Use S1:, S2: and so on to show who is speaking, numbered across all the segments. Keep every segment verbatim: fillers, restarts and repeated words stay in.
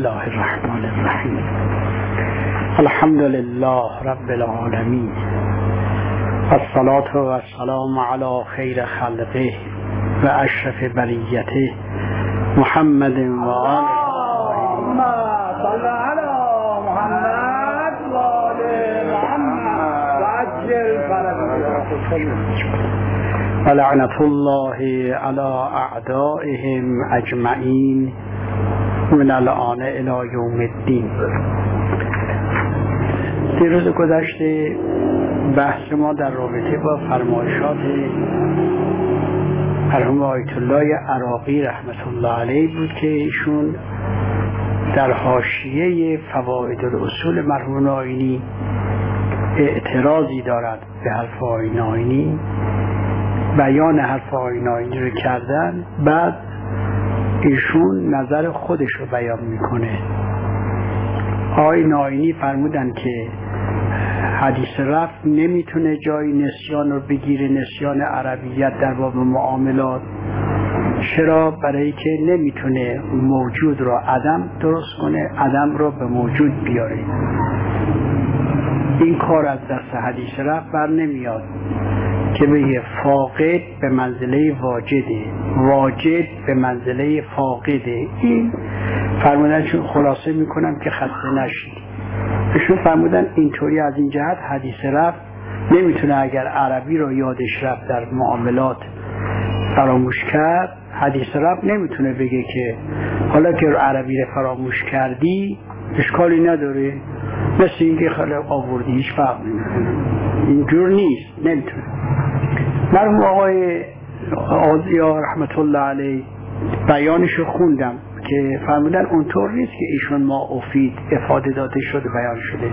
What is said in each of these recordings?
S1: الله الرحمن الرحیم. الحمد لله رب العالمین، الصلاة و السلام علی خیر خلقه و اشرف بریته محمد و آله.
S2: صل علی محمد و آل محمد و عجل فرجهم
S1: و لعنت الله علی اعدائهم اجمعین من الان الی یوم الدین. دیروز گذشته بحث ما در رابطه با فرمایشات مرحوم آیت الله عراقی رحمت الله علیه بود که ایشون در حاشیه فواید الاصول مرحوم آیینی اعتراضی دارد به حرف آیین آیینی، بیان حرف آیین آیینی رو کردن، بعد ایشون نظر خودش رو بیان میکنه. آیین آیینی فرمودن که حدیث رفع نمیتونه جای نسیان رو بگیره، نسیان عربیت در باب معاملات. چرا؟ برای که نمیتونه موجود رو عدم درست کنه، عدم رو به موجود بیاره. این کار از دست حدیث رفع بر نمیاد که به فاقد به منزله واجده، واجد به منزله فاقده. این فرمودن چون خلاصه میکنم که خسته نشید. ایشون فرمودن اینطوری از این جهت حدیث رفع نمیتونه، اگر عربی رو یادش رفت در معاملات فراموش کرد، حدیث رفع نمیتونه بگه که حالا که عربی رو فراموش کردی اشکالی نداره، مثل اینکه خیلی آوردی هیچ فرق نمیکنه. اینجور نیست، نمیتونه. مرحوم آقای آزیا رحمت الله علیه بیانشو خوندم که فرمودن اونطور نیست که ایشون ما افید افاده داده شده بیان شده،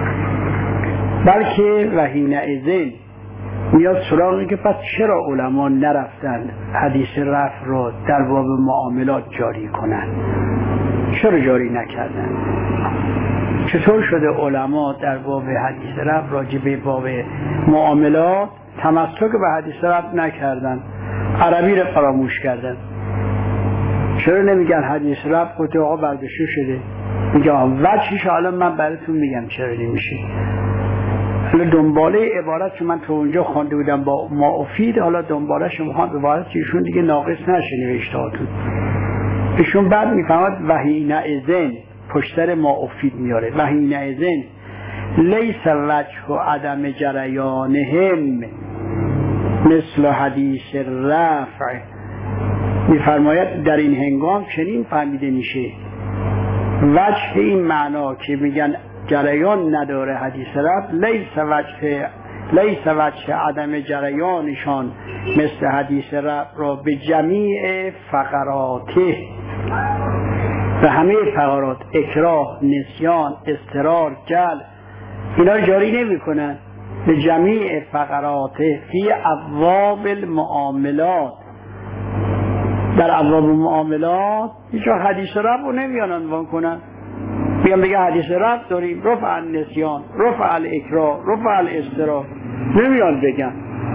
S1: بلکه وحین ازن میاد سراغی که پس چرا علما نرفتن حدیث رفع رو در باب معاملات جاری کنن، چرا جاری نکردن؟ چطور شده علما در باب حدیث رفع راجع به باب معاملات تمسک به حدیث رفع نکردن، عربی رو فراموش کردن؟ چرا نمیگن حدیث رفع گفته آقا برداشته شده؟ میگم وجهش حالا من براتون میگم چرا نمیشه. حالا دنباله عبارت که من تو اونجا خوانده بودم با ما افید، حالا دنباله شما خوان عبارت که ایشون دیگه ناقص نشه نوشتهاتون. ایشون بعد میفهمد وحین ازن پشتر ما افید میاره. وحین ازن لیس وجه و عدم جریانهم مثل حدیث رفع. میفرماید در این هنگام چنین فهمیده میشه وجه این معنا که میگن جریان نداره حدیث رفع، لیس وجه لیس وجه عدم جریانشان مثل حدیث رفع را به جمیع فقراته، به همه فقرات، اکراه، نسیان، اضطرار، جل، اینا جاری نمی کنن. به جمیع فقراته فی ابواب المعاملات، در ابواب معاملات هیچ حدیث رفع رو نمیان عنوان کنن. بیان بگه حدیث رفع داریم، رفع النسیان، رفع الاکراه، رفع الاضطرار، نمیان بگن.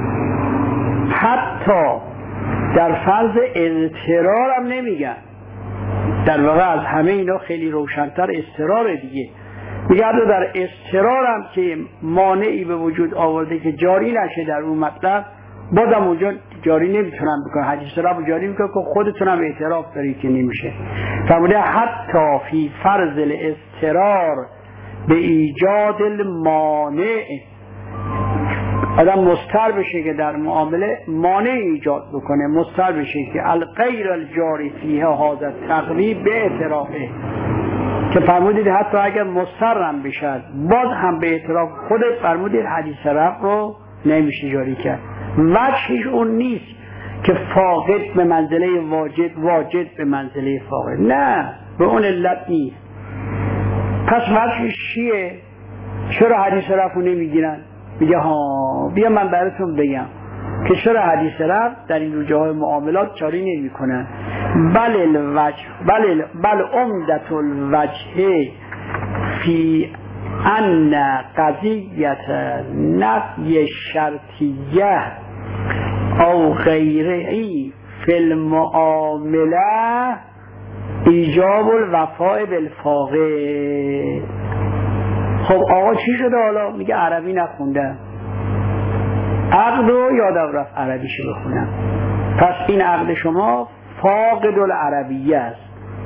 S1: حتی در فرض اضطرار هم نمیگن. در واقع از همه اینا خیلی روشن‌تر اضطرار دیگه. میگه در اضطرار هم که مانعی به وجود آورده که جاری نشه در اون مطلب، بازم اونجا جاری نمیتونن بکنن. حدیث رفع جاری میکنن که خودتون هم اعتراف داری که نمیشه. فرموده حتی فی فرض الاضطرار به ایجاد المانع، آدم مضطر بشه که در معامله مانع ایجاد بکنه، مضطر بشه که الغیر الجاری فیه هذا تقریب به اعترافه، که فرمودید حتی اگر مضطر هم بشد باز هم به اعتراف خودت فرمودید حدیث رفع رو نمیشه جاری کرد. وجهش اون نیست که فاقد به منزله واجد، واجد به منزله فاقد، نه، به اون علت نیست. پس وجهش چیه؟ چرا حدیث رفع رو نمیگیرن؟ میگه ها بیا من براتون بگم که چرا حدیث رفع در این جاهای معاملات جاری نمی کنن. بل الوجه بل بل عمدت الوجه فی ان قضیت نفی شرطیه او غیره فی المعامله ایجاب الوفاء بالفاقد. خب آقا چی شده حالا؟ میگه عربی نخوندم، عقد رو یادم رفت عربیشو بخونم. پس این عقد شما فاقد العربیه است،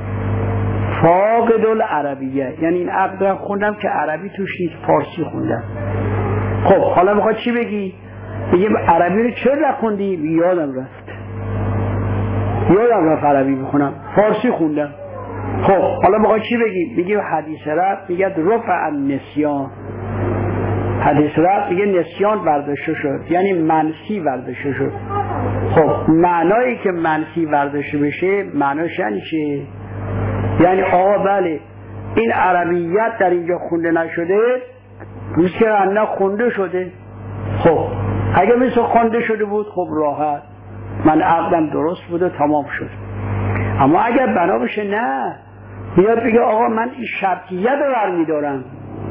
S1: فاقد العربیه، یعنی این عقد رو خوندم که عربی توش نیست، فارسی خوندم. خب حالا میخواد چی بگی؟ میگه عربی رو چرا نخوندی؟ یادم رفت، یادم رفت عربی بخونم، فارسی خوندم. خب حالا میخواد چی بگی؟ میگه حدیث رفت، میگه رفع النسیان، حدیث رفت میگه نسیان برداشته شد، یعنی منسی برداشته شد. خب معنایی که منسی برداشته بشه معناش یعنی چه؟ یعنی آقا بله این عربیت در اینجا خونده نشده، روز که نه خونده شده. خب اگه مثل خونده شده بود خب راحت، من عقدم درست بود و تمام شد. اما اگر بنا بشه نه، بیاد بگه آقا من این شرطیت رو برمیدارم.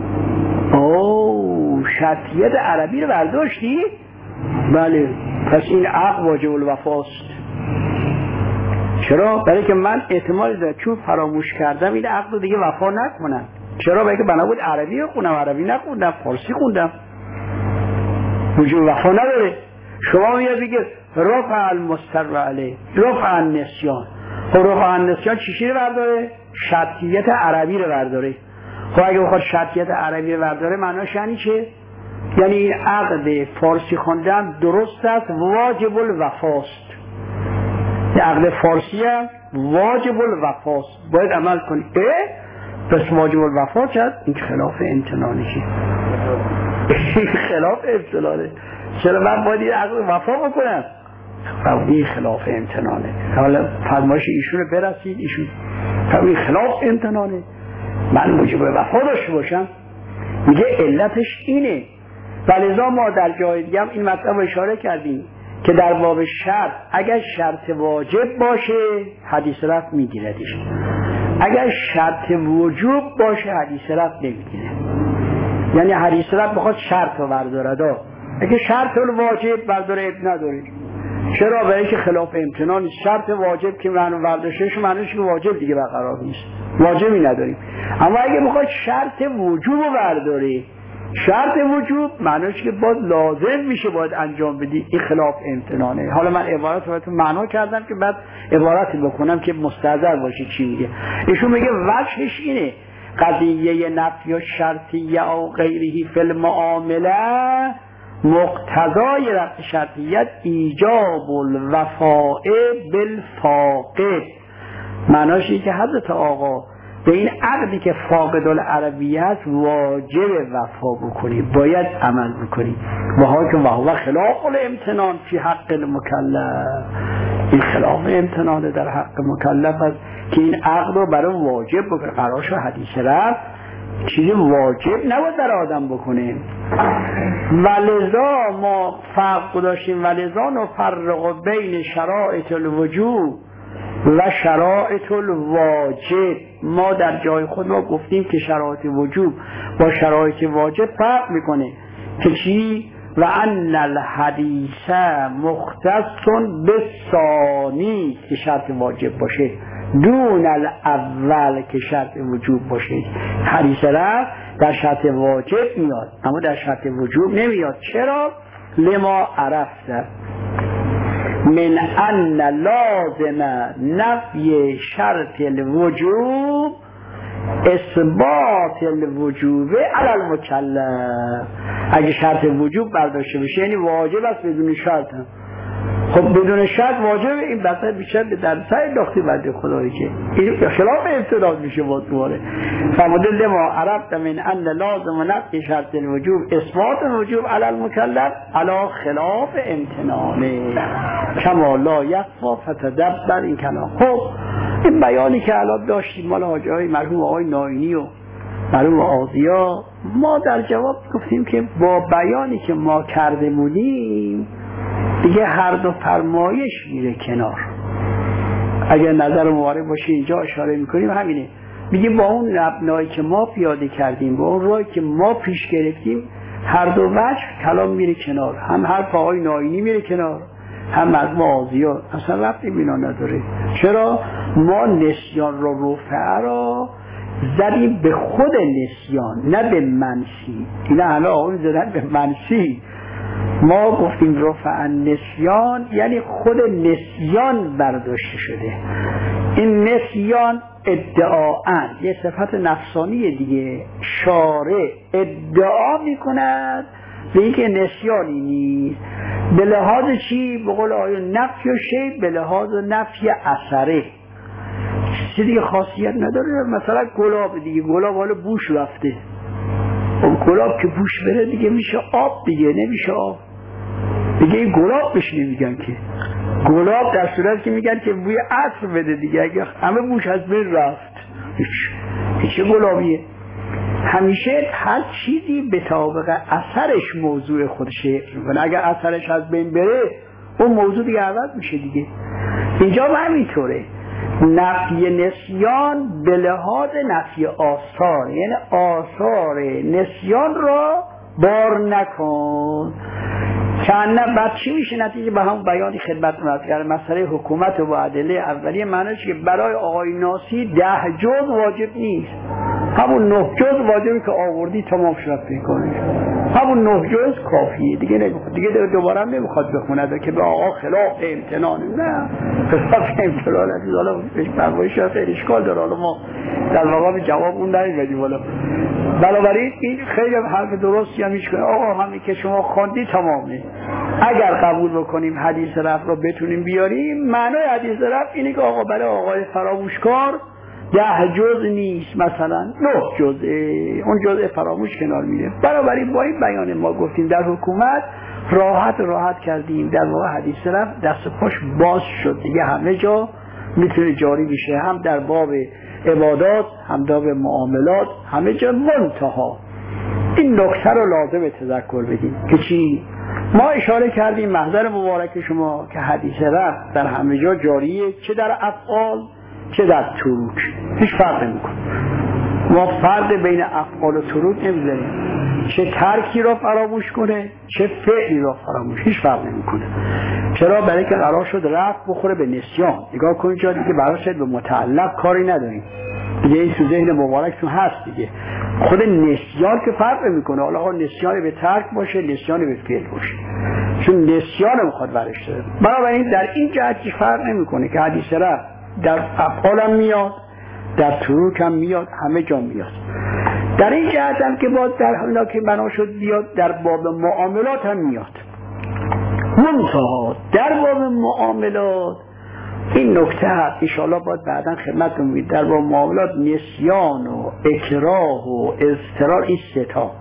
S1: اوه شرطیت عربی رو برداشتی؟ بله، پس این عقد واجب الوفاست. چرا؟ برای که من احتمال دارم چون فراموش کردم این عقد رو دیگه وفا نکنم. چرا؟ برای که بنا بود عربی خونم، عربی نخوندم، فارسی خوندم، وجود وفا نداره. شما میاد بگه رفع المستر علیه، رفع النسیان. خب رفع النسیان چیشی رو برداره؟ شرطیت عربی رو برداره. خب اگه بخواد شرطیت عربی رو برداره معناش یعنی چه؟ یعنی این عقد فارسی خوندن درست است، واجب الوفاست. این عقد فارسی هم واجب الوفاست، باید عمل کنی. اه؟ پس واجب الوفا کرد، این خلاف امتنانی که این خلاف امتنانه. چرا من باید این عقد وفا بکنم؟ این خلاف امتنانه. حالا فرمایش ایشون رو برسید، ایشون این خلاف امتنانه، من موجب وفا داشته باشم. میگه علتش اینه. ولذا ما در جای دیگه هم این مطلب رو اشاره کردیم که در باب شرط اگر شرط واجب باشه حدیث رفع میگیردش، اگر شرط وجوب باشه حدیث رفع نمیگیره. یعنی حدیث رفع بخواد شرط رو برداره، اگه شرط الواجب برداره اب نداره. چرا؟ برای که خلاف امتنان. شرط واجب که معنی برداشتش معنیش که واجب دیگه برقرار نیست، واجبی نداریم. اما اگه بخواد شرط وجوب رو برداره، شرط وجوب معنیش که باید لازم میشه باید انجام بدی، این خلاف امتنانه. حالا من عبارت رو بهتون معنا کردم که بعد عبارتی بکنم که مستحضر باشه چی میگه. ایشون میگه وجهش اینه قضیه نفی و شرطیه او غیرهی فی المعامله مقتضای رفع شرطیت ایجاب الوفاء بالفاقد. معناش اینه که حضرت آقا به این عقدی که فاقد العربیه است واجب وفا بکنی، باید عمل بکنی. و ها که وهو خلاف الامتنان فی حق المکلف، این خلاف امتنانه در حق مکلف است که این عقد رو برای واجب بکنه. قرار شد حدیث رفت چیزی واجب نباید در آدم بکنه. ولذا ما فرق داشتیم، ولذا نفرق بین شرائط الوجوب و شرائط الواجب. ما در جای خود ما گفتیم که شرایط وجوب با شرایط واجب فرق میکنه که چی؟ و ان الحدیث مختص بالثانی که شرط واجب باشه، دون الاول که شرط وجوب باشه. حدیث رفت در شرط واجب میاد اما در شرط وجوب نمیاد. چرا؟ لما عرفت من ان لازم نفی شرط الوجوب اثبات الوجوب علی المکلف. اگه شرط وجوب برداشته بشه یعنی واجب است بدون شرط هم. خب بدون شرط واجب، این بسته بیشتر به در سر داختی بنده خدایی که این خلاف ابتداد میشه با دواره. فرموده لما عرفت من ان لازم نفی شرط الوجوب اثبات الوجوب علی المکلف علی خلاف امتنانه کما لا یخفی فتدبر این کلام. خب این بیانی که الان داشتیم مال حاجی های مرحوم آقای ناینی و مرحوم آضیا، ما در جواب گفتیم که با بیانی که ما کرده بودیم دیگه هر دو فرمایش میره کنار. اگر نظر موارد باشه اینجا اشاره میکنیم همینه، میگه با اون مبنایی که ما پیاده کردیم، با اون راهی که ما پیش گرفتیم، هر دو وجه کلام میره کنار. هم حرف آقای ناینی میره کنار، هم از معاذیات اصلا ربطی بینا نداره. چرا؟ ما نسیان رو رفعه را زدیم به خود نسیان نه به منسی. اینا همه آقایون زدن به منسی. ما گفتیم رفع نسیان یعنی خود نسیان برداشته شده. این نسیان ادعاً یه صفت نفسانی دیگه. شارع ادعا میکند به اینکه نسیانی نیست. به لحاظ چی؟ به قول آیون نفی و شی، به لحاظ نفی اثره. چیزی دیگه خاصیت نداره. مثلا گلاب دیگه، گلاب حالا بوش رفته، اون گلاب که بوش بره دیگه میشه آب دیگه، نمیشه آب دیگه. این گلاب بهش نمیگن که گلاب، در صورت که میگن که بوی عطر بده دیگه. اگه همه بوش از بین رفت هیچ چه گلابیه؟ همیشه هر چیزی به طابق اثرش موضوع خودش میکنه. اگر اثرش از بین بره اون موضوع دیگه عوض میشه دیگه. اینجا هم همینطوره. نفی نسیان به لحاظ نفی آثار، یعنی آثار نسیان را بار نکن. که نه بعد چی میشه نتیجه؟ به همون بیانی خدمت مرد مسئله حکومت و ادله اولیه معنیش که برای آقای ناسی ده جز واجب نیست، همون نه جز واجبی که آوردی تمام شد میکنه، همون نه جز کافیه دیگه. نمیخواد دیگه دوباره هم نمیخواد بخونه که به آقا خلاف امتنان، نه خلاف امتنان نیست. حالا پروايش هست اشکال داره، حالا ما در واقع جواب اون نمیدیم. حالا بنابراین این خیلی حرف درستی هم میشه. آقا همین که شما خوندی تمامه. اگر قبول بکنیم حدیث رفع رو بتونیم بیاریم، معنای حدیث رفع اینه که آقا برای آقای فراموشکار ده جز نیست، مثلا نه جزء، اون جزء فراموش کنار میره. بنابراین با این بیان ما گفتیم در حکومت راحت راحت کردیم. در واقع حدیث رفع دست پاش باز شد دیگه، همه جا میتونه جاری بشه، هم در باب عبادات هم در باب معاملات، همه جا. منتها این نکته رو لازم تذکر بدیم که چی؟ ما اشاره کردیم محضر مبارک شما که حدیث رفع در همه جا جاریه، چه در افعال چه در تروک، هیچ فرق نمیکنه. ما فرق بین افعال و تروک نمیذاریم. چه ترکی رو فراموش کنه چه فعلی رو فراموش، هیچ فرق نمیکنه. چرا؟ برای که قرار شد رفع بخوره به نسیان. نگاه کنید جا دیگه برای شد به متعلق کاری نداریم دیگه. این تو ذهن مبارکتون هست دیگه. خود نسیان که فرق نمیکنه، حالا نسیان به ترک باشه نسیان به فعل باشه، چون نسیان میخواد برش داره. بنابراین در این جهت هیچ فرق نمیکنه که حدیث رفع در افعال هم میاد، در تروک هم میاد، همه جا میاد. در این جهت هم که باز در حالا که بنا شد بیاد در باب معاملات هم میاد. منتها در باب معاملات این نکته هست ان شاء الله باید بعداً خدمتتون میگم. در باب معاملات نسیان و اکراه و اضطرار، این سه تا،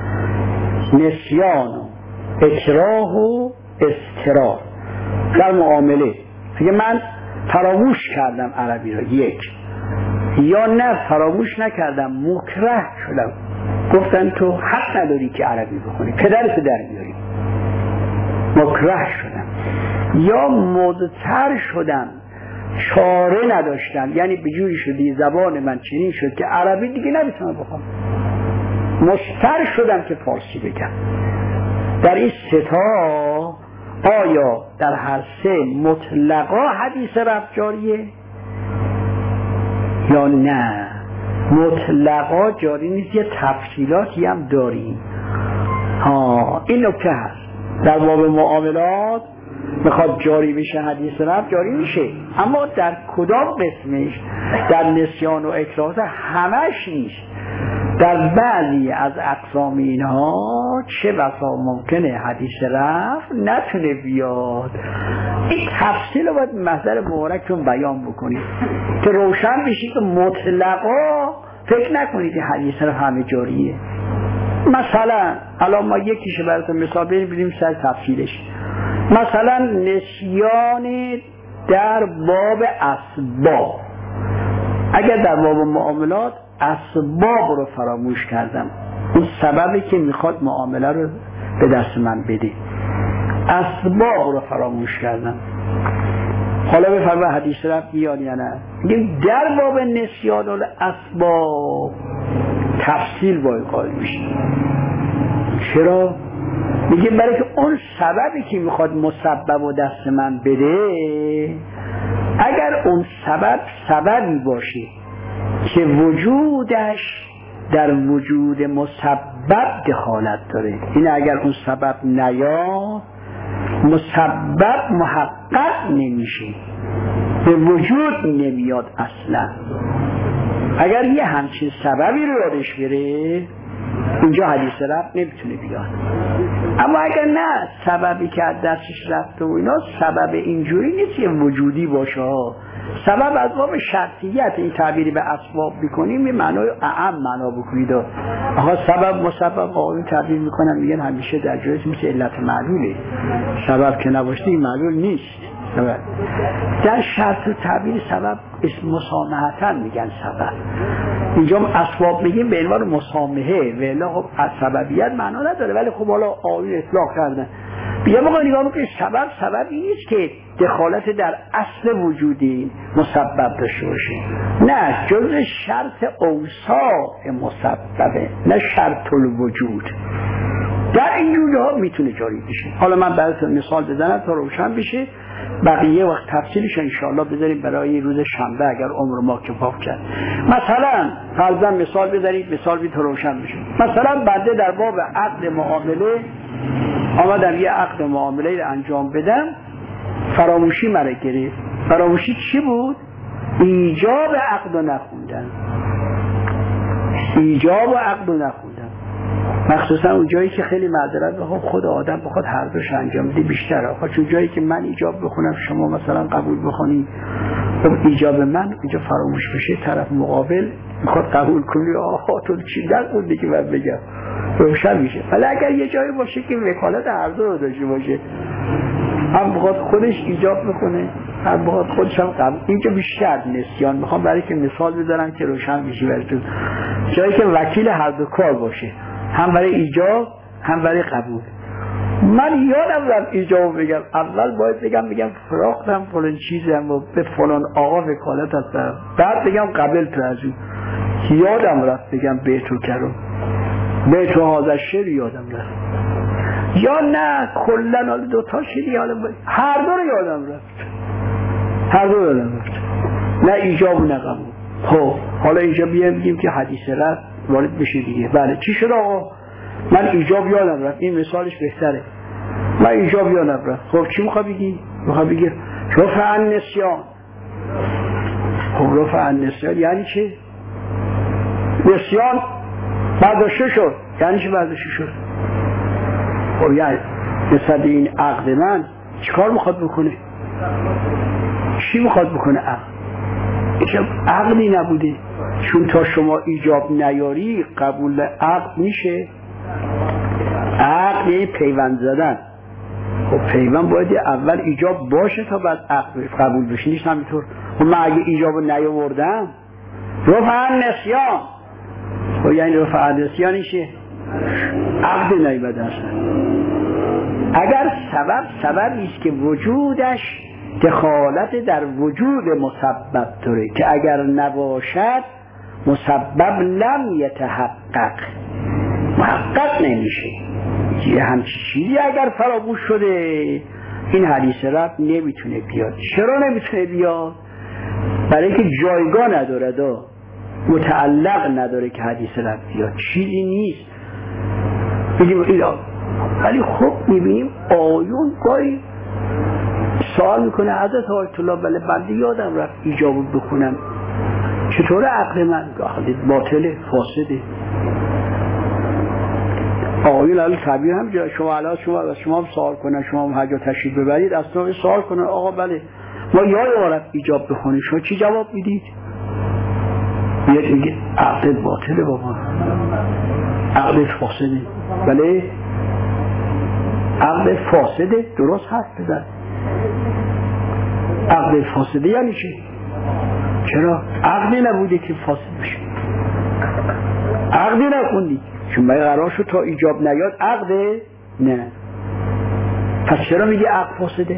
S1: نسیان و اکراه و اضطرار در معامله. اگه من فراموش کردم عربی را، یک، یا نه فراموش نکردم مکره شدم، گفتن تو حق نداری که عربی بخونی، پدرتو در بیاری، مکره شدم. یا مضطر شدم، چاره نداشتم، یعنی به جوری شدی زبان من چنین شد که عربی دیگه نمیتونم بخونم، مضطر شدم که فارسی بگم. در این سه تا آیا در هر سه مطلقا حدیث رفع جاریه یا نه؟ مطلقا جاری نیست، یه تفصیلاتی هم داریم. ها این نکته هست. در باب معاملات میخواد جاری بشه حدیث رفع جاری میشه، اما در کدام قسمش؟ در نسیان و اکراه همش نیست. در بعضی از اقسام اینها چه بسا ممکنه حدیث رفع نتونه بیاد. این تفصیل رو باید محضر مبارکتون بیان بکنید که روشن بشید که مطلقا فکر نکنید حدیث رفع همه جاریه. مثلا الان ما یکیشه براتون مثال ببینیم سر تفصیلش. مثلا نسیان در باب اسباب، اگر در باب معاملات اسباب رو فراموش کردم، اون سببی که میخواد معامله رو به دست من بده، اسباب رو فراموش کردم، حالا بفرمایید حدیث رفع بیاد یا نه؟ میگیم در باب نسیان الاسباب تفصیل باید قائل میشه. چرا؟ میگه برای که اون سببی که میخواد مسبب و دست من بده، اگر اون سبب سببی باشه که وجودش در وجود مسبب دخالت داره، این اگر اون سبب نیاد مسبب محقق نمیشه، به وجود نمیاد اصلا. اگر یه همچین سببی رو یادش بره اینجا حدیث رفت نمیتونه بیاد. اما اگر نه سببی که از دستش رفته و اینا سبب اینجوری نیست که وجودی باشه، سبب از باب شرطیت، این تعبیری به اسباب میکنیم این معنای اعم معنا بکنید. آقا سبب مسبب آقا تعبیر میکنن میگن همیشه در جایش مثل علت معلوله، سبب که نباشه این معلول نیست. سبب در شرط و تعبیر سبب اسم مسامحتاً میگن سبب، اینجا اسباب میگیم به عنوان مسامحه، ولی خب از سببیت معنا نداره، ولی خب حالا آیه اطلاق کردن. بیا ما نگاه میکنیم سبب سببی نیست که دخالت در اصل وجودی مسبب داشته باشه، نه جزء شرط اوصاف مسببه، نه شرط الوجود. در این جوره ها میتونه جاری بشه. حالا من براتون مثال بزنم تا روشن بشه، بقیه وقت تفصیلش انشاءالله بذاریم برای روز شنبه اگر عمر ما کفاف کرد. مثلا فرضاً مثال بذارید، مثال بی تا روشن بشه. مثلا بنده در باب عقد معامله آمدم یه عقد معامله رو انجام بدم، فراموشی مرا گرفت. فراموشی چی بود؟ ایجاب عقد رو نخوندن، ایجاب عقد رو نخوندن. مخصوصا اون جایی که خیلی معذرت بخوام خود آدم بخواد هر دوش انجام بده بیشتره. آخه چون جایی که من ایجاب بخونم شما مثلا قبول بخونی، ایجاب من اینجا فراموش بشه، طرف مقابل میخواد قبول کنی، آها تو چی در اون دیگه من بگم روشن میشه. ولی اگر یه جایی باشه که وکالت هر دو رو داشته باشه، هم بخواد خودش ایجاب بکنه هم بخواد خودش هم قبول، اینجا بیشتر نسیان میخوام برای که مثال بذارم که روشن میشه براتون. جایی که وکیل هر دو کار باشه، هم برای ایجاب هم برای قبول. من یادم رفت ایجاب بگم، اول باید بگم بگم فراختم فلان چیزم و به فلان آقا وکالت هستم، بعد بگم قبل تو از اون. یادم رفت بگم به تو کرم به تو حاضر شد، یادم رفت. یا نه کلن حال دوتا شدی، حالا هر دو رو یادم رفت، هر دو رو یادم رفت، نه ایجاب و نه قبول. خب حالا اینجا بیایم بگیم که حدیث رفت وارد بشه دیگه. بله چی شد آقا؟ من ایجاب یادم رفت، این مثالش بهتره. من ایجاب یادم رفت. خب چی میخوای بگی؟ میخوای بگی رفع النسیان. خب رفع النسیان یعنی چه؟ نسیان برداشته شد، یعنی چه برداشته شد؟ خب یعنی نسبت این عقد من چیکار میخواد بکنه؟ چی میخواد بکنه عقد؟ ایجاب عقلی نبوده، چون تا شما ایجاب نیاری قبول عقد میشه. عقد یعنی پیوند زدن. خب پیوند باید اول ایجاب باشه تا بعد عقد قبول بشه، نیست همینطور. خب من اگه ایجاب نیاوردم رفع النسیان، خب یعنی رفع النسیان میشه عقد نیامده اصلا. اگر سبب سببی است که وجودش دخالت در وجود مسبب داره که اگر نباشد مسبب لم یتحقق، محقق نمیشه. یه همچی چیزی اگر فراموش شده این حدیث رفت نمیتونه بیاد. چرا نمیتونه بیاد؟ برای که جایگاه نداره، دا متعلق نداره که حدیث رفت بیاد، چیزی نیست. بگیم اینا. ولی خب میبینیم آیون گاهی سوال میکنه حضرت آیت الله بله بنده یادم رفت ایجاب بخونم، چطور عقل من باطله فاسده؟ آقایون الان تعبیر هم جا شما الان شما شما هم سوال کنن، شما هم حاجا تشریف ببرید اصلا سوال کنن آقا بله ما یادم رفت ایجاب بخونیم، شما چی جواب میدید؟ میاد میگه عقل باطله بابا، عقل فاسده. بله عقل فاسده، درست حرف بزن. عقل فاسده یعنی چی؟ چرا؟ عقلی نبوده که فاسد بشه، عقلی نخوندی چون باید قرار شد تا ایجاب نیاد عقده؟ نه. پس چرا میگه عقل فاسده؟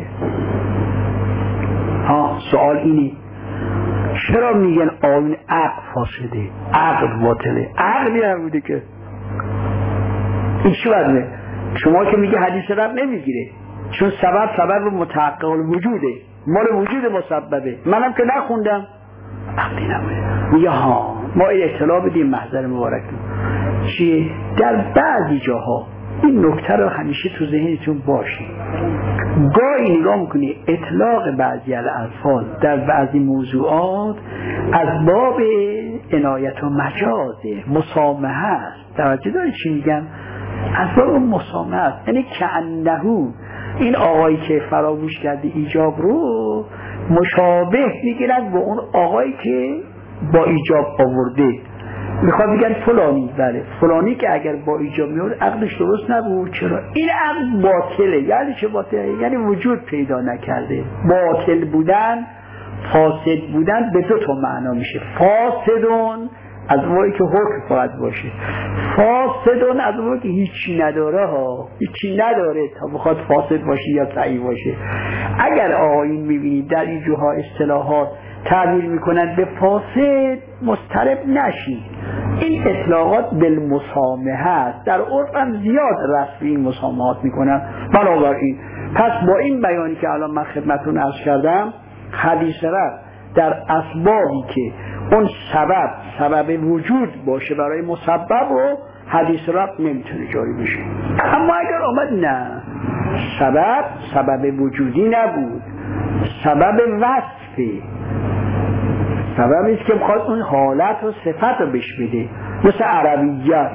S1: ها سوال اینی چرا میگن آن عقل فاسده، عقل باطله؟ عقلی نبوده که این چی بده؟ شما که میگه حدیث رفع نمیگیره، چون سبب سبب متحقق الوجوده، مال وجود مسببه، منم که نخوندم عقلی نبوده. میگه ها ما اطلاع بدیم محضر مبارک چیه؟ در بعضی جاها این نکته رو همیشه تو ذهنتون باشه، گاهی نگاه میکنی اطلاق بعضی الفاظ در بعضی موضوعات از باب عنایت و مجازه، مسامحه است. توجه داری چی میگم؟ از باب مسامحه است، یعنی کأنه این آقایی که فراموش کرده ایجاب رو مشابه میگیرد با اون آقایی که با ایجاب آورده. میخواد بگن فلانی، بله فلانی که اگر با ایجاب میورد عقلش درست نبود. چرا؟ این عقل باطله. یعنی چه باطله؟ یعنی وجود پیدا نکرده. باطل بودن، فاسد بودن به دو تا معنا میشه. فاسدون از موقعی که حکم فقط باشه، فاسدون از موقعی که هیچی نداره ها، هیچی نداره تا بخواد فاسد باشه یا صحیح باشه. اگر آقایون میبینید در این جوها اصطلاحات تعبیر میکنند به فاسد، مضطرب نشید. این اطلاقات بالمسامحه است، در عرفم زیاد رسمی این مسامحات میکنن. بنابراین پس با این بیانی که الان من خدمتون عرض کردم، حدیث رفع در اسبابی که اون سبب سبب وجود باشه برای مسبب رو حدیث رفع نمیتونه جاری بشه. اما اگر آمد نه سبب سبب وجودی نبود، سبب وصفی، سببی است که بخواد اون حالت و صفت رو بهش بده، مثل عربیت.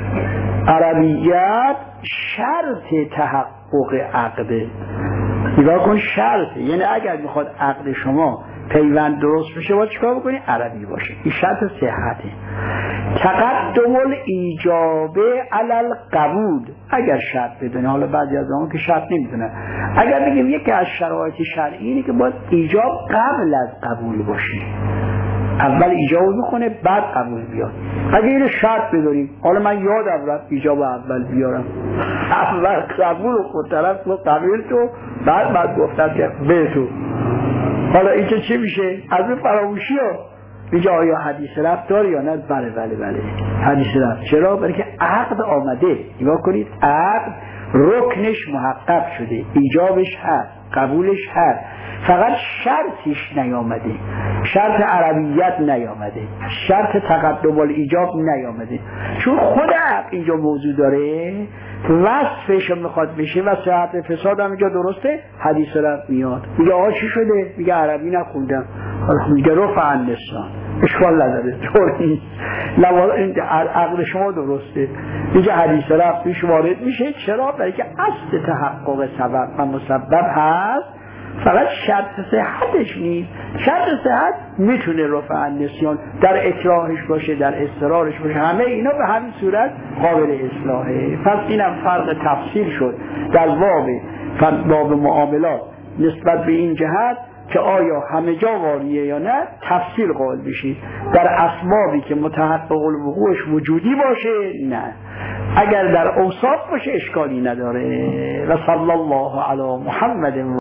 S1: عربیت شرط تحقق عقده. نگاه کن شرطه، یعنی اگر میخواد عقد شما پیوند درست بشه باید چیکار بکنی؟ عربی باشه. این شرط صحته. تقدم الایجابه علی القبول. اگر شرط بدونی، حالا بعضی از آنها که شرط نمیدونن، اگر بگیم یکی از شرایط شرعی اینه که باید ایجاب قبل از قبول باشه، اول ایجاب بکنه بعد قبول بیاد. اگه اینو شرط بداریم، حالا من یادم رفت ایجاب اول بیارم، اول قبول و خود طرف تو قبول تو بعد بعد گفتن که به تو، حالا این که چی میشه؟ از این فراموشی ها میگه آیا حدیث رفع داره یا نه؟ بله بله بله حدیث رفع. چرا؟ برای که عقد آمده. نگاه کنید عقد رکنش محقق شده، ایجابش هست، قبولش هست، فقط شرطش نیامده، شرط عربیت نیامده، شرط تقدم الایجاب نیامده. چون خود عقد اینجا موضوع داره، وصفش میخواد بشه و صحت فساد هم اینجا درسته، حدیث رفع میاد. میگه آقا چی شده؟ میگه عربی نخوندم. میگه رفع عن لسان، اشکال نداره، طور نیست، عقل شما درسته. میگه حدیث رفع پیش وارد میشه. چرا؟ برای که اصل تحقق سبب و مسبب هست، فقط شرط صحتش نیست. شرط صحت میتونه رفع عن نسیان در اکراهش باشه، در اصرارش باشه، همه اینا به همین صورت قابل اصلاحه. پس اینم فرق تفصیل شد در باب باب معاملات نسبت به این جهت که آیا همه جا واریه یا نه، تفصیل قائل بشید. در اسبابی که متحقق الوقوعش وجودی باشه نه، اگر در اوصاف باشه اشکالی نداره. و صلی الله علی محمد